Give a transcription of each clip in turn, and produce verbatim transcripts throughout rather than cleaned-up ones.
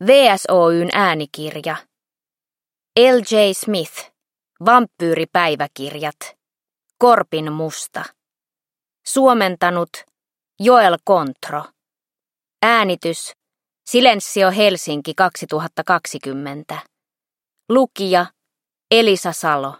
V S Oy:n äänikirja. L J Smith. Vampyyripäiväkirjat. Korpin musta. Suomentanut Joel Kontro. Äänitys Silensio Helsinki kaksituhattakaksikymmentä. Lukija Elisa Salo.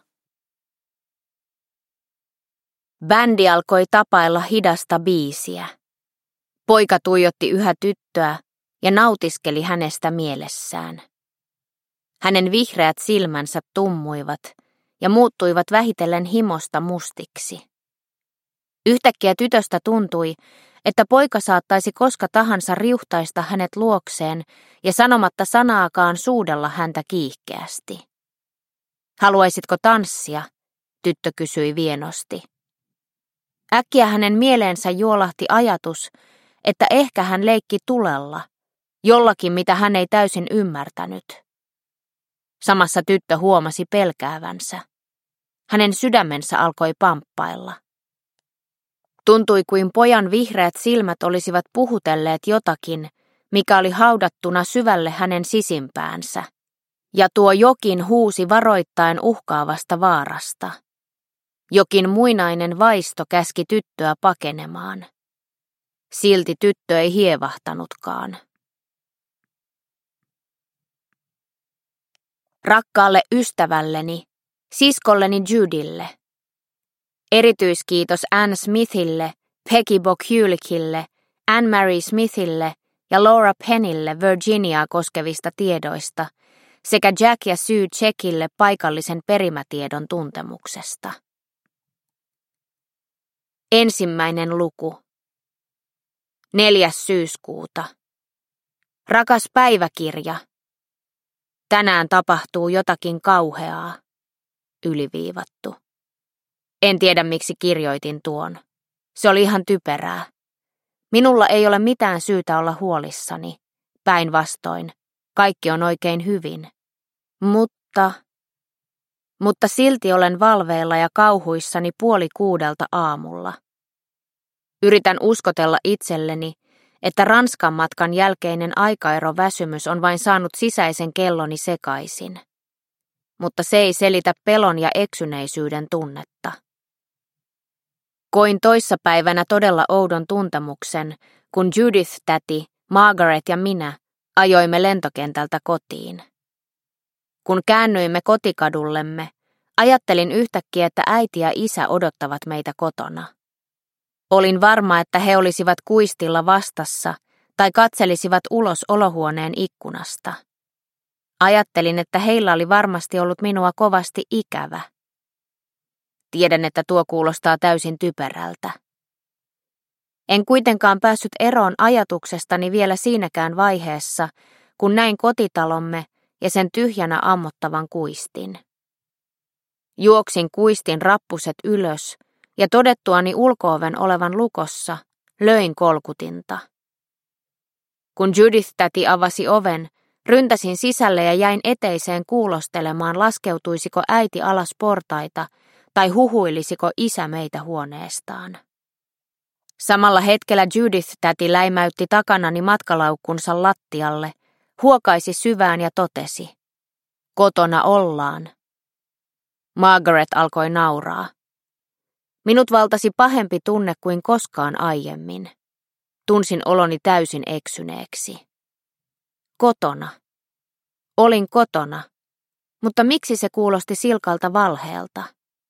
Bändi alkoi tapailla hidasta biisiä. Poika tuijotti yhä tyttöä ja nautiskeli hänestä mielessään. Hänen vihreät silmänsä tummuivat ja muuttuivat vähitellen himosta mustiksi. Yhtäkkiä tytöstä tuntui, että poika saattaisi koska tahansa riuhtaista hänet luokseen ja sanomatta sanaakaan suudella häntä kiihkeästi. Haluaisitko tanssia? Tyttö kysyi vienosti. Äkkiä hänen mieleensä juolahti ajatus, että ehkä hän leikki tulella, jollakin mitä hän ei täysin ymmärtänyt. Samassa tyttö huomasi pelkäävänsä. Hänen sydämensä alkoi pamppailla. Tuntui kuin pojan vihreät silmät olisivat puhutelleet jotakin, mikä oli haudattuna syvälle hänen sisimpäänsä, ja tuo jokin huusi varoittaen uhkaavasta vaarasta. Jokin muinainen vaisto käski tyttöä pakenemaan. Silti tyttö ei hievahtanutkaan. Rakkaalle ystävälleni, siskolleni Judylle. Erityiskiitos Anne Smithille, Peggy Bockulickille, Anne-Marie Smithille ja Laura Pennille Virginiaa koskevista tiedoista sekä Jack ja Sue Checkille paikallisen perimätiedon tuntemuksesta. Ensimmäinen luku. Neljäs syyskuuta. Rakas päiväkirja. Tänään tapahtuu jotakin kauheaa. Yliviivattu. En tiedä miksi kirjoitin tuon. Se oli ihan typerää. Minulla ei ole mitään syytä olla huolissani. Päinvastoin. Kaikki on oikein hyvin. Mutta... Mutta silti olen valveilla ja kauhuissani puoli kuudelta aamulla. Yritän uskotella itselleni, että Ranskan matkan jälkeinen aikaeroväsymys on vain saanut sisäisen kelloni sekaisin. Mutta se ei selitä pelon ja eksyneisyyden tunnetta. Koin toissapäivänä todella oudon tuntemuksen, kun Judith-täti, Margaret ja minä ajoimme lentokentältä kotiin. Kun käännyimme kotikadullemme, ajattelin yhtäkkiä, että äiti ja isä odottavat meitä kotona. Olin varma, että he olisivat kuistilla vastassa tai katselisivat ulos olohuoneen ikkunasta. Ajattelin, että heillä oli varmasti ollut minua kovasti ikävä. Tiedän, että tuo kuulostaa täysin typerältä. En kuitenkaan päässyt eroon ajatuksestani vielä siinäkään vaiheessa, kun näin kotitalomme ja sen tyhjänä ammottavan kuistin. Juoksin kuistin rappuset ylös ja todettuani ulko-oven olevan lukossa, löin kolkutinta. Kun Judith-täti avasi oven, ryntäsin sisälle ja jäin eteiseen kuulostelemaan, laskeutuisiko äiti alas portaita tai huhuilisiko isä meitä huoneestaan. Samalla hetkellä Judith-täti läimäytti takanani matkalaukkunsa lattialle, huokaisi syvään ja totesi, kotona ollaan. Margaret alkoi nauraa. Minut valtasi pahempi tunne kuin koskaan aiemmin. Tunsin oloni täysin eksyneeksi. Kotona. Olin kotona, mutta miksi se kuulosti silkalta valheelta?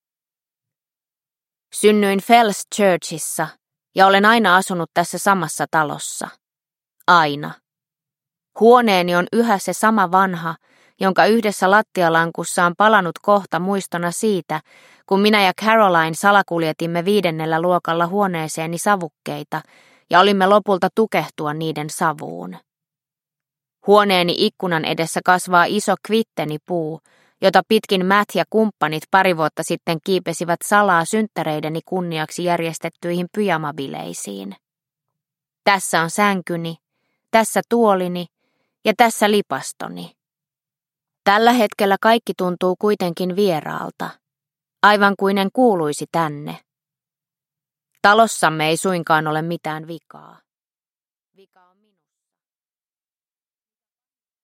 Synnyin Fells Churchissa ja olen aina asunut tässä samassa talossa. Aina. Huoneeni on yhä se sama vanha, jonka yhdessä lattialankussa on palanut kohta muistona siitä, kun minä ja Caroline salakuljetimme viidennellä luokalla huoneeseeni savukkeita ja olimme lopulta tukehtua niiden savuun. Huoneeni ikkunan edessä kasvaa iso kvittenipuu, jota pitkin Matt ja kumppanit pari vuotta sitten kiipesivät salaa synttäreideni kunniaksi järjestettyihin pyjamabileisiin. Tässä on sänkyni, tässä tuolini ja tässä lipastoni. Tällä hetkellä kaikki tuntuu kuitenkin vieraalta, aivan kuin en kuuluisi tänne. Talossamme ei suinkaan ole mitään vikaa.